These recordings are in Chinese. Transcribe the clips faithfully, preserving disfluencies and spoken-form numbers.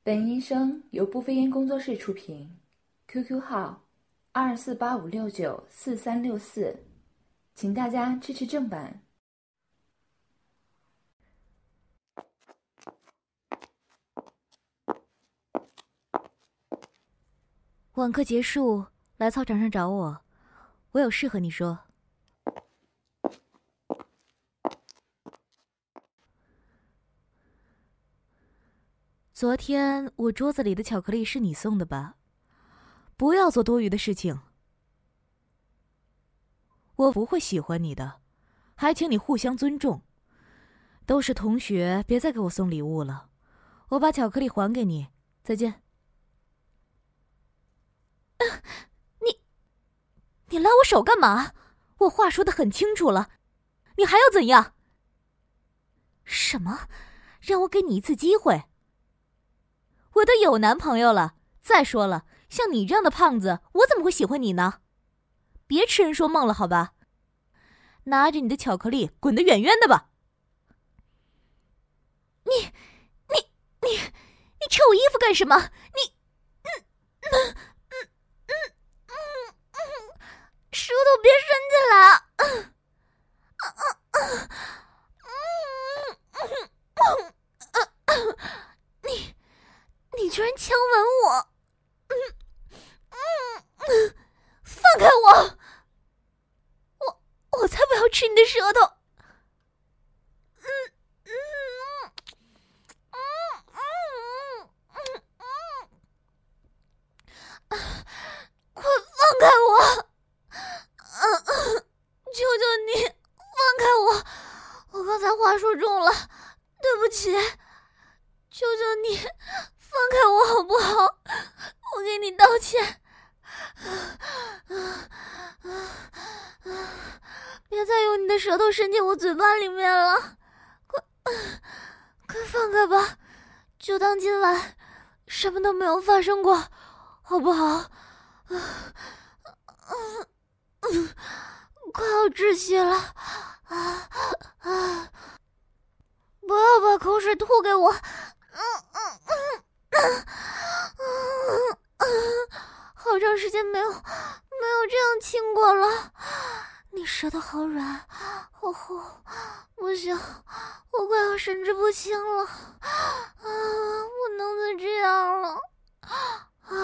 本音声由不飞烟工作室出品 ，Q Q 号二四八五六九四三六四，请大家支持正版。 晚课结束，来操场上找我，我有事和你说。昨天我桌子里的巧克力是你送的吧？不要做多余的事情。我不会喜欢你的，还请你互相尊重。都是同学，别再给我送礼物了。我把巧克力还给你，再见。啊、你，你拉我手干嘛？我话说得很清楚了，你还要怎样？什么？让我给你一次机会？我都有男朋友了，再说了，像你这样的胖子，我怎么会喜欢你呢？别痴人说梦了，好吧？拿着你的巧克力，滚得远远的吧！你，你，你，你扯我衣服干什么？你，嗯嗯嗯嗯嗯嗯，舌头别伸进来！嗯嗯嗯嗯嗯嗯，你，你居然强吻我！嗯嗯嗯，放开我！我我才不要吃你的舌头！嗯嗯嗯嗯嗯嗯，快放开我！嗯嗯，求求你放开我！我刚才话说重了，对不起。求求你放开我好不好？我给你道歉。别再用你的舌头伸进我嘴巴里面了，快快放开吧，就当今晚什么都没有发生过，好不好？快要窒息了，啊啊！不要把口水吐给我。嗯嗯嗯嗯嗯嗯，好长时间没有没有这样亲过了。你舌头好软，好厚，不行，我快要神志不清了。啊，不能再这样了。啊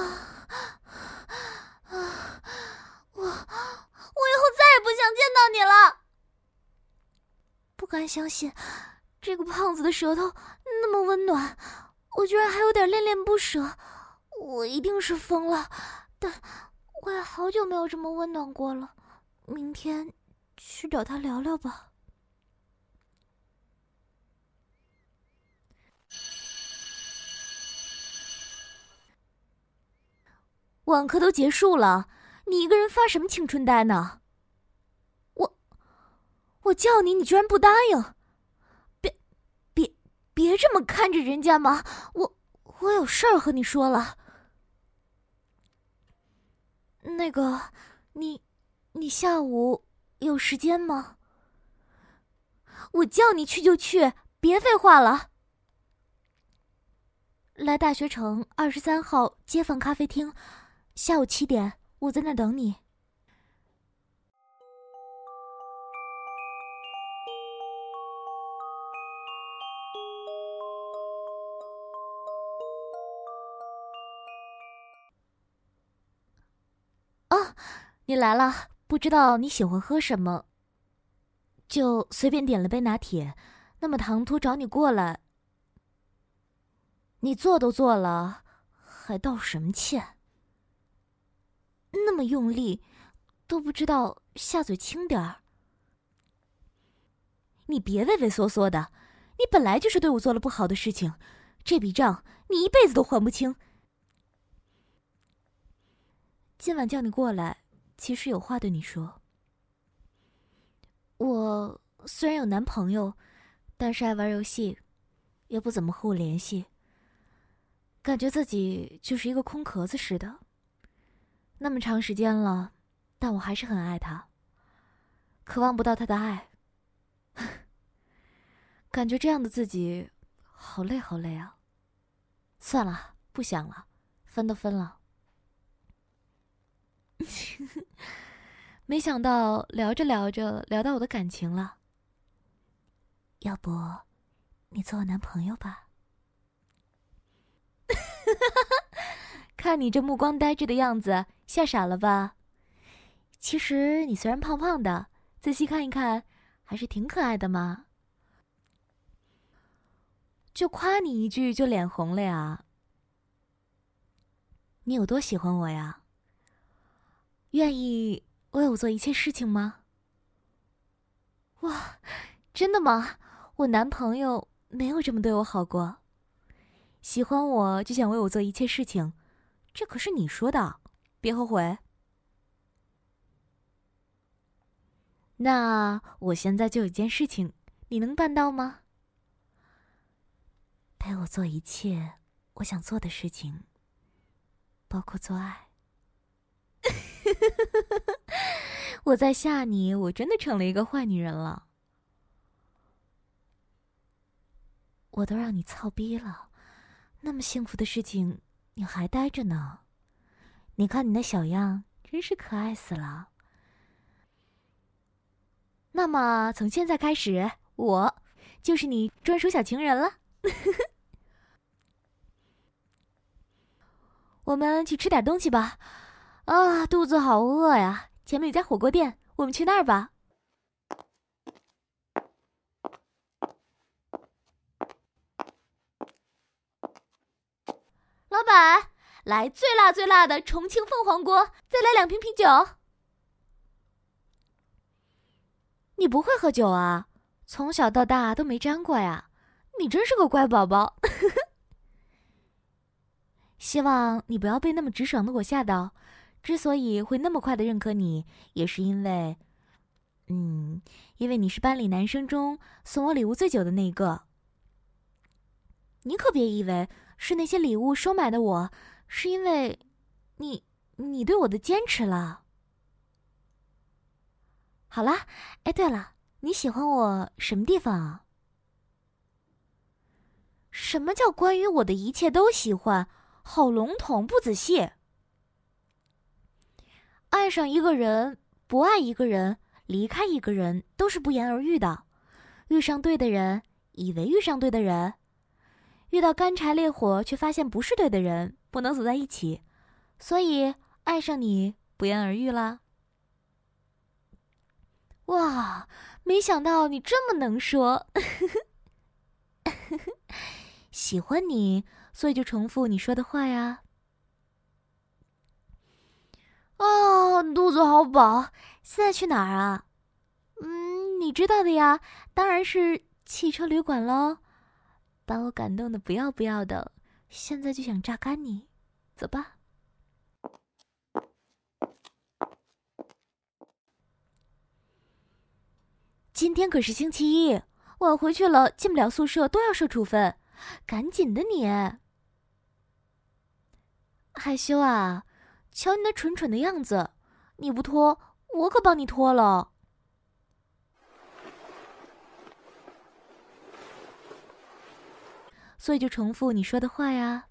啊！我我以后再也不想见到你了。不敢相信，这个胖子的舌头那么温暖，我居然还有点恋恋不舍。我一定是疯了，但我也好久没有这么温暖过了。明天去找他聊聊吧。晚课都结束了，你一个人发什么青春呆呢？我我叫你，你居然不答应！别别别这么看着人家嘛！我我有事儿和你说了。那个，你你下午有时间吗？我叫你去就去，别废话了。来大学城二十三号街坊咖啡厅，下午七点，我在那等你。啊，你来了，不知道你喜欢喝什么，就随便点了杯拿铁。那么唐突找你过来，你做都做了，还道什么歉？那么用力，都不知道下嘴轻点儿。你别畏畏缩缩的，你本来就是对我做了不好的事情，这笔账你一辈子都还不清。今晚叫你过来，其实有话对你说。我虽然有男朋友，但是爱玩游戏，也不怎么和我联系，感觉自己就是一个空壳子似的。那么长时间了，但我还是很爱他，渴望不到他的爱。感觉这样的自己好累好累啊， 算了，不想了，分都分了。没想到聊着聊着聊到我的感情了。要不你做我男朋友吧？看你这目光呆滞的样子，吓傻了吧？其实你虽然胖胖的，仔细看一看，还是挺可爱的嘛。就夸你一句就脸红了呀？你有多喜欢我呀？愿意为我做一切事情吗？哇，真的吗？我男朋友没有这么对我好过。喜欢我就想为我做一切事情，这可是你说的，别后悔。那我现在就有一件事情，你能办到吗？陪我做一切我想做的事情，包括做爱。我在吓你，我真的成了一个坏女人了。我都让你操逼了，那么幸福的事情你还待着呢？你看你那小样，真是可爱死了。那么从现在开始，我就是你专属小情人了。我们去吃点东西吧。啊，肚子好饿呀！前面有家火锅店，我们去那儿吧。老板，来最辣最辣的重庆凤凰锅，再来两瓶啤酒。你不会喝酒啊？从小到大都没沾过呀，你真是个乖宝宝。希望你不要被那么直爽的我吓到。之所以会那么快的认可你，也是因为，嗯，因为你是班里男生中送我礼物最久的那一个。你可别以为是那些礼物收买的我，是因为你你对我的坚持了。好啦，哎，对了，你喜欢我什么地方啊？什么叫关于我的一切都喜欢？好笼统，不仔细。爱上一个人，不爱一个人，离开一个人，都是不言而喻的。遇上对的人，以为遇上对的人，遇到干柴烈火，却发现不是对的人，不能走在一起。所以爱上你，不言而喻啦。哇，没想到你这么能说。喜欢你，所以就重复你说的话呀。哦，肚子好饱，现在去哪儿啊？嗯，你知道的呀，当然是汽车旅馆喽。把我感动的不要不要的，现在就想榨干你，走吧。今天可是星期一，晚回去了进不了宿舍都要受处分，赶紧的你。害羞啊？瞧你那蠢蠢的样子，你不脱，我可帮你脱了。所以就重复你说的话呀。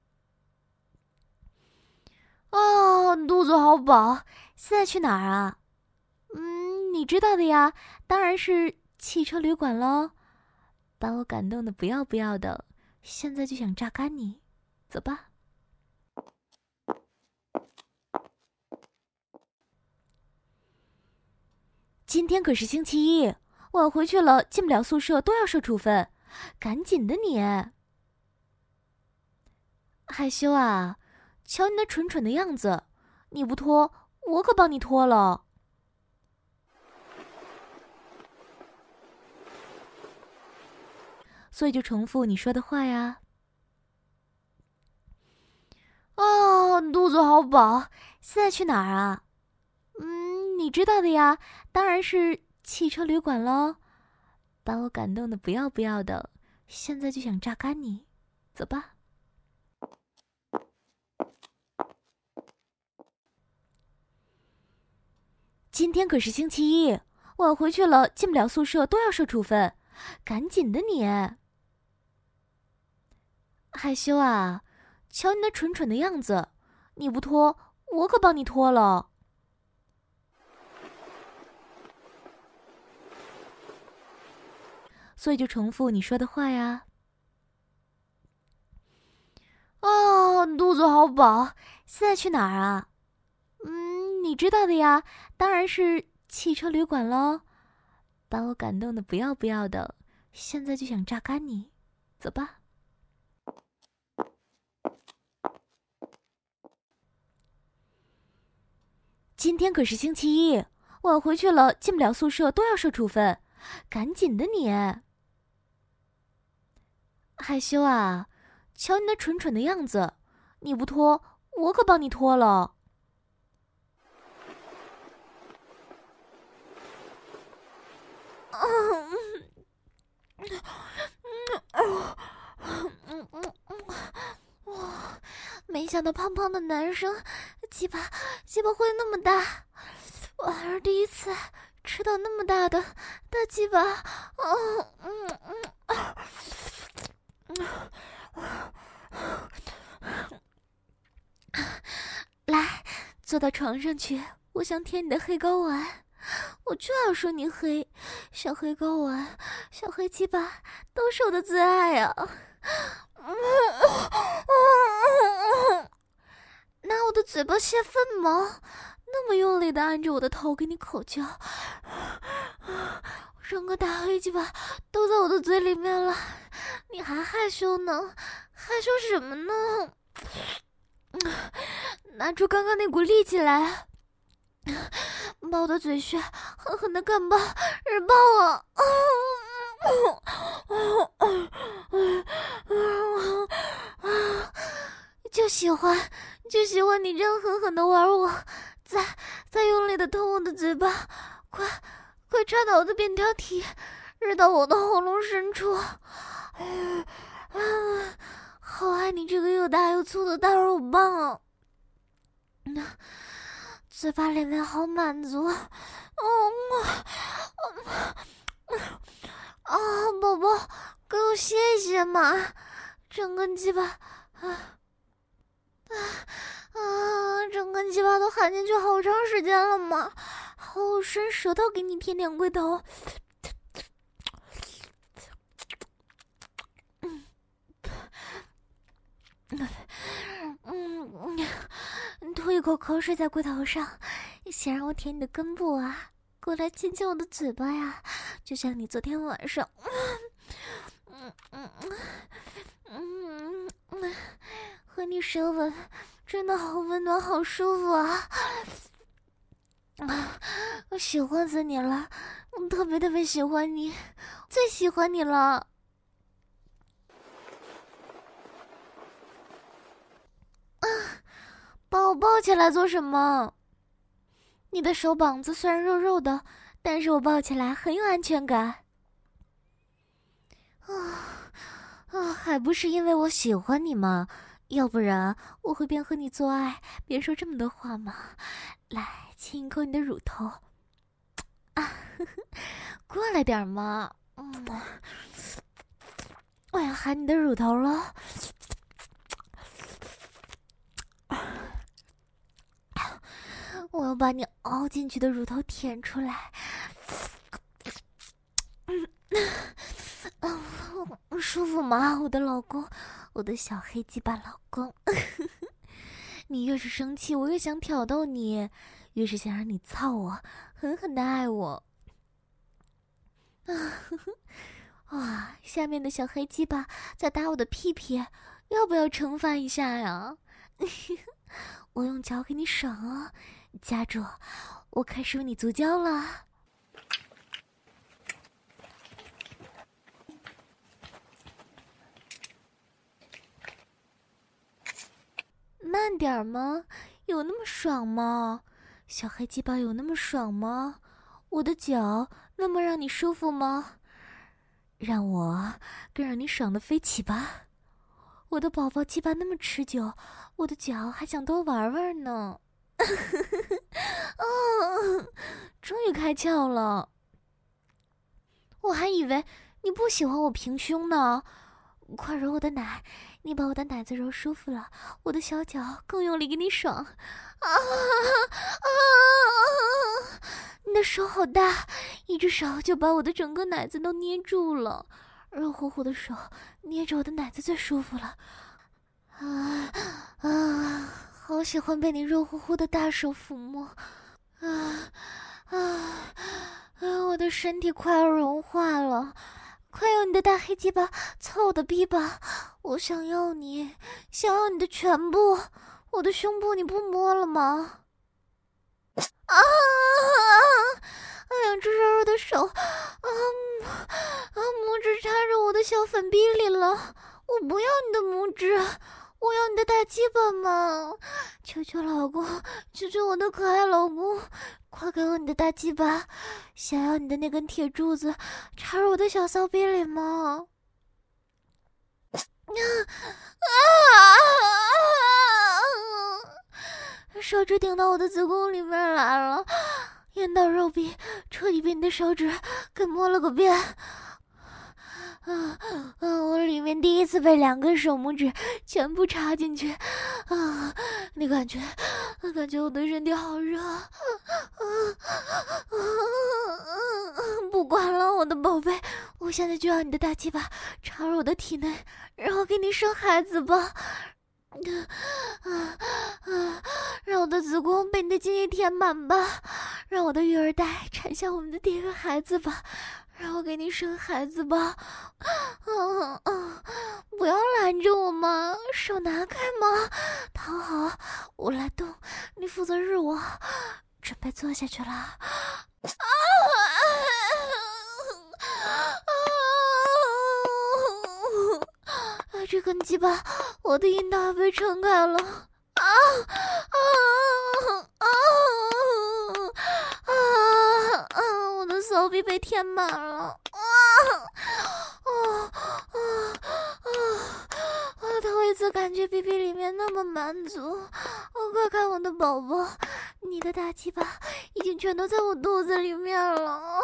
哦，肚子好饱，现在去哪儿啊？嗯，你知道的呀，当然是汽车旅馆喽。把我感动的不要不要的，现在就想榨干你，走吧。今天可是星期一，晚回去了进不了宿舍都要受处分，赶紧的你。害羞啊？瞧你那蠢蠢的样子，你不脱，我可帮你脱了。所以就重复你说的话呀。哦，肚子好饱，现在去哪儿啊？嗯，你知道的呀，当然是汽车旅馆喽。把我感动的不要不要的，现在就想榨干你，走吧。今天可是星期一，晚回去了进不了宿舍都要受处分，赶紧的你。害羞啊？ 瞧你那蠢蠢的样子，你不脱，我可帮你脱了。所以就重复你说的话呀。啊，肚子好饱，现在去哪儿啊？嗯，你知道的呀，当然是汽车旅馆喽。把我感动的不要不要的，现在就想榨干你，走吧。今天可是星期一，晚回去了进不了宿舍都要受处分，赶紧的你。害羞啊？瞧你那蠢蠢的样子，你不脱，我可帮你脱了。哇，没想到胖胖的男生鸡巴鸡巴会那么大，我还是第一次吃到那么大的大鸡巴。嗯嗯嗯来，坐到床上去，我想舔你的黑睾丸。我就要说你黑，小黑睾丸，小黑鸡巴都是我的最爱啊！拿我的嘴巴泄愤吗？那么用力的按着我的头给你口交，整个大黑鸡巴都在我的嘴里面了，你还害羞呢？害羞什么呢？拿出刚刚那股力气来，把我的嘴穴狠狠的干爆，日爆啊！就喜欢，就喜欢你这样狠狠的玩我，再再用力的捅我的嘴巴，快快插到我的扁桃体，日到我的喉咙深处。啊，好爱你这个又大又粗的大肉棒啊！嘴巴里面好满足，哦，啊，宝宝，给我歇一歇嘛，整根鸡巴，啊啊啊，整根鸡巴都含进去好长时间了嘛，好，我伸舌头给你舔舔龟头。嗯嗯，吐一口口水在龟头上，想让我舔你的根部啊？过来亲亲我的嘴巴呀，就像你昨天晚上，嗯嗯嗯嗯，和你舌吻真的好温暖，好舒服啊！啊，我喜欢死你了，我特别特别喜欢你，最喜欢你了。啊，把我抱起来做什么？你的手膀子虽然肉肉的，但是我抱起来很有安全感。啊啊，还不是因为我喜欢你吗？要不然我会边和你做爱边说这么多话吗？来，亲一口你的乳头。啊，呵呵，过来点嘛。嗯，我要含你的乳头了。我要把你凹进去的乳头舔出来。嗯，嗯，舒服吗，我的老公，我的小黑鸡巴老公？你越是生气，我越想挑逗你，越是想让你操我，狠狠的爱我。啊，哇，下面的小黑鸡巴在打我的屁屁，要不要惩罚一下呀？我用脚给你爽啊！夹住，我开始为你足交了。慢点吗？有那么爽吗？小黑鸡巴有那么爽吗？我的脚那么让你舒服吗？让我更让你爽的飞起吧！我的宝宝鸡巴那么持久，我的脚还想多玩玩呢。啊，终于开窍了！我还以为你不喜欢我平胸呢， 快揉我的奶，你把我的奶子揉舒服了，我的小脚更用力给你爽。啊啊！你的手好大，一只手就把我的整个奶子都捏住了，热乎乎的手捏着我的奶子最舒服了。啊啊！好喜欢被你热乎乎的大手抚摸。啊啊啊！我的身体快要融化了。快用你的大黑鸡巴操我的逼吧！我想要你，想要你的全部。我的胸部你不摸了吗？啊！两只柔柔的手，啊啊！拇指插着我的小粉逼里了。我不要你的拇指，我要你的大鸡巴嘛！求求老公，求求我的可爱老公！快给我你的大鸡巴，想要你的那根铁柱子插入我的小骚逼里吗？啊啊！手指顶到我的子宫里面来了，阴道肉壁彻底被你的手指给摸了个遍。啊啊！我里面第一次被两根手拇指全部插进去啊！你感觉，感觉我的身体好热啊！啊！不管了，我的宝贝，我现在就要你的大鸡巴插入我的体内，然后给你生孩子吧！啊啊！让我的子宫被你的精液填满吧，让我的育儿袋产下我们的第一个孩子吧，让我给你生孩子吧！啊啊！不要拦着我嘛，手拿开嘛，躺好，我来动，你负责日我，准备坐下去了。啊啊！这根鸡巴，我的阴道被撑开了。啊啊啊啊啊！我的骚逼被填满了。啊啊啊啊！我头一次感觉逼逼里面那么满足。我快看我的宝宝，你的大鸡巴已经全都在我肚子里面了。啊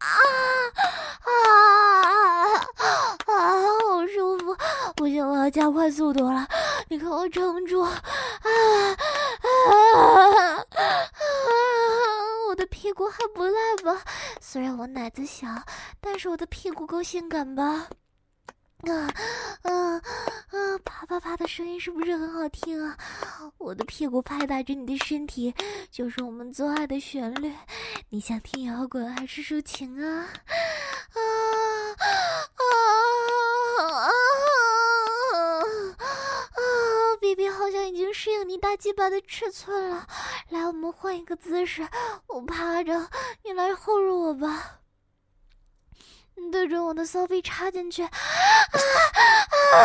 啊啊！好舒服，不行，我要加快速度了。你看我撑住。啊啊啊！我的屁股还不赖吧？虽然我奶子小，但是我的屁股够性感吧？啊啊啊！啪啪啪的声音是不是很好听啊？我的屁股拍打着你的身体，就是我们做爱的旋律。你想听摇滚还是抒情啊？啊啊啊啊！B B 好像已经适应你大鸡巴的尺寸了。来，我们换一个姿势，我趴着，你来后入我吧。你对准我的骚逼插进去。啊啊！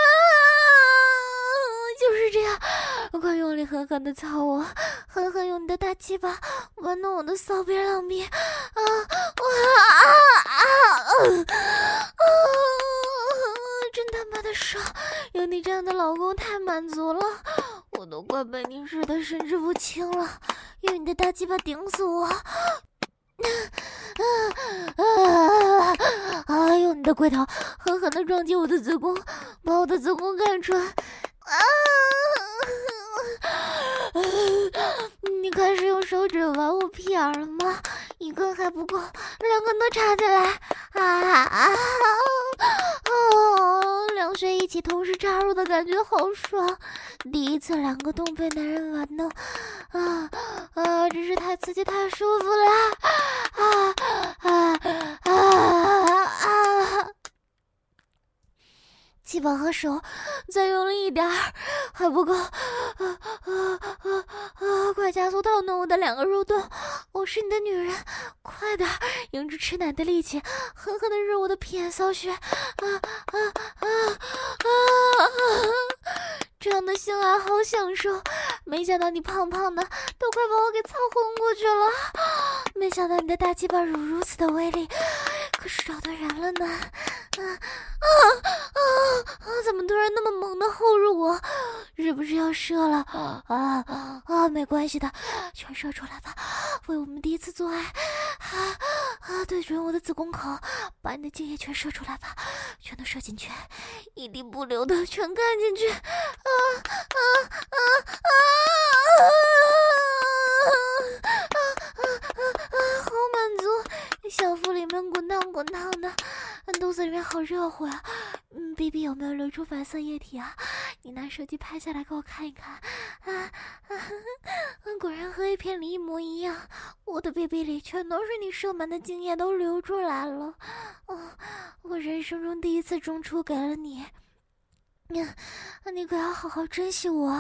就是这样，快用力狠狠的操我，狠狠用你的大鸡巴玩弄我的骚逼浪逼。啊哇啊啊啊！真他妈的爽，有你这样的老公太满足了，我都快被你日得神志不清了，用你的大鸡巴顶死我。啊啊啊！用你的龟头狠狠地撞击我的子宫，把我的子宫干穿。啊！你开始用手指玩我屁眼了吗？一根还不够，两根都插进来。啊啊！哦，两穴一起同时插入的感觉好爽，第一次两个洞被男人玩弄，啊啊！真是太刺激太舒服了。啊啊啊啊！鸡巴和手再用力一点儿，还不够。啊啊啊啊！快加速套弄我的两个肉洞，我是你的女人，快点用着吃奶的力气狠狠地日我的屁眼骚穴。啊啊啊啊！这样的性爱好享受，没想到你胖胖的都快把我给操昏过去了，没想到你的大鸡巴有如此的威力，可是找对人了呢。啊啊啊啊！怎么突然那么猛的后入我？是不是要射了？啊啊啊！没关系的，全射出来吧，为我们第一次做爱。啊啊！对准我的子宫口，把你的精液全射出来吧， 全都射进去，一滴不留的全干进去。啊啊啊啊啊！好满足，小腹里面滚烫滚烫的，肚子里面好热乎啊。嗯 ，B B 有没有流出白色液体啊？你拿手机拍下来给我看一看。啊啊！果然和A 片里一模一样，我的 B B 里全都是你射满的精液都流出来了。哦，我人生中第一次中出给了你，你你可要好好珍惜我。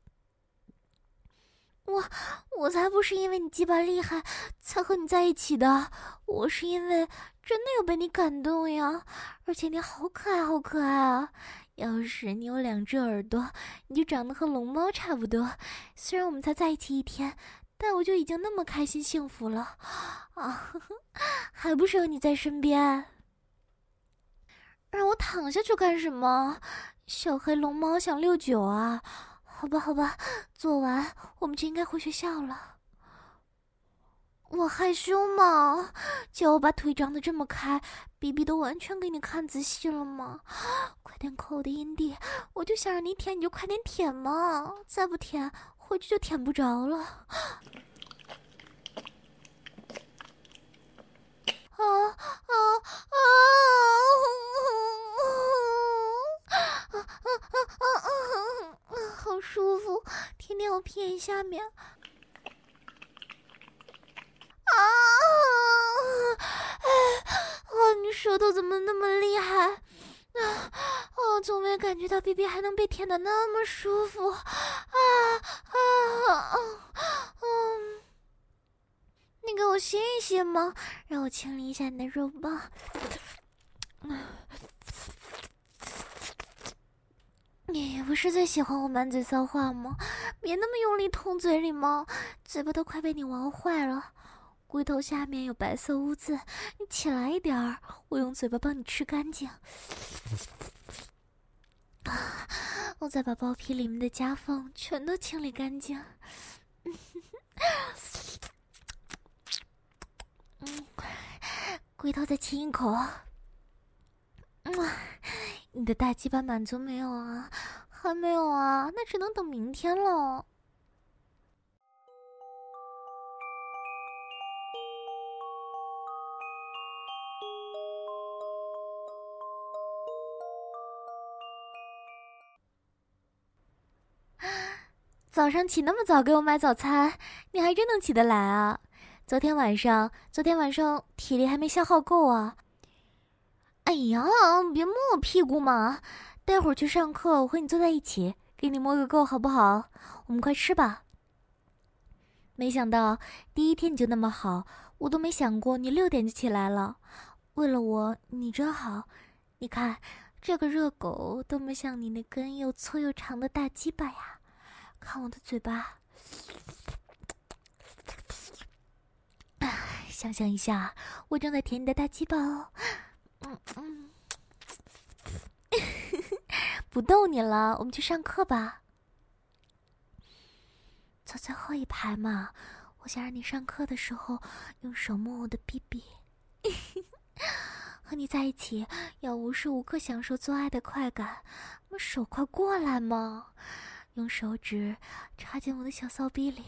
我我才不是因为你鸡巴厉害才和你在一起的，我是因为真的有被你感动呀，而且你好可爱好可爱啊！要是你有两只耳朵，你就长得和龙猫差不多。虽然我们才在一起一天，但我就已经那么开心幸福了啊！呵呵，还不是有你在身边。让我躺下去干什么？小黑龙猫想六九啊？好吧好吧，做完我们就应该回学校了。我害羞吗？叫我把腿张得这么开，比比都完全给你看仔细了吗？快点抠我的阴蒂，我就想让你舔，你就快点舔嘛！再不舔，回去就舔不着了。啊啊啊！啊啊啊啊啊！好舒服，舔舔我屁眼下面。啊！哦，你舌头怎么那么厉害？啊！哦，从没感觉到 B B 还能被舔得那么舒服。啊啊啊！嗯，你给我歇一歇吗？让我清理一下你的肉棒。你不是最喜欢我满嘴骚话吗？别那么用力捅嘴里嘛，嘴巴都快被你玩坏了。龟头下面有白色污渍，你起来一点儿，我用嘴巴帮你吃干净。啊，我再把包皮里面的夹缝全都清理干净。嗯，龟头再亲一口。嗯，你的大鸡巴满足没有啊？还没有啊？那只能等明天了。早上起那么早给我买早餐，你还真能起得来啊！昨天晚上，昨天晚上体力还没消耗够啊！哎呀，别摸我屁股嘛！待会儿去上课，我和你坐在一起，给你摸个够好不好？我们快吃吧。没想到第一天你就那么好，我都没想过你六点就起来了。为了我，你真好。你看，这个热狗多么像你那根又粗又长的大鸡巴呀！看我的嘴巴，想象一下，我正在舔你的大鸡巴哦。嗯嗯，不逗你了，我们去上课吧。坐最后一排嘛，我想让你上课的时候用手摸我的逼逼。和你在一起，要无时无刻享受做爱的快感，那手快过来嘛！用手指插进我的小骚逼里，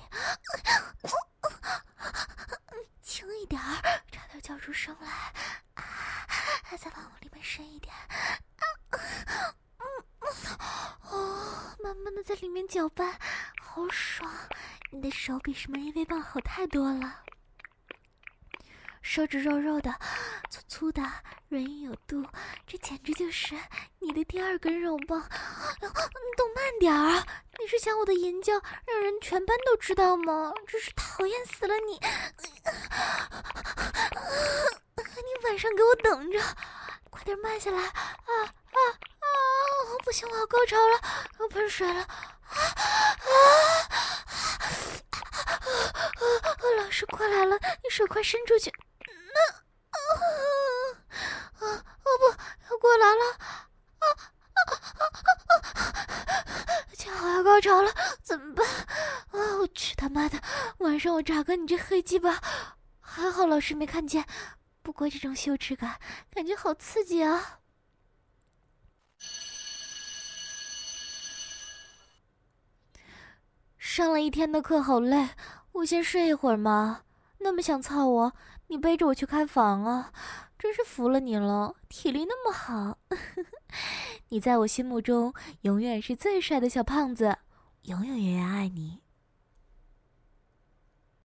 轻一点儿，差点叫出声来。啊，再往里面深一点。啊，嗯，哦，慢慢的在里面搅拌，好爽！你的手比什么 A V 棒好太多了。手指肉肉的，粗粗的，软硬有度，这简直就是你的第二根肉棒。你动慢点儿，你是想我的淫叫让人全班都知道吗？真是讨厌死了你！你晚上给我等着，快点慢下来！啊啊啊！不行，我要高潮了，要喷水了！啊啊！老师过来了，你手快伸出去！啊啊！不要过来了！啊啊啊啊！恰好要高潮了，怎么办？啊！我去他妈的！晚上我扎个你这黑鸡巴，还好老师没看见。不过这种羞耻感，感觉好刺激啊！ 上了一天的课好累，我先睡一会儿嘛。那么想操我，你背着我去开房啊，真是服了你了，体力那么好。你在我心目中永远是最帅的小胖子，永永远远爱你。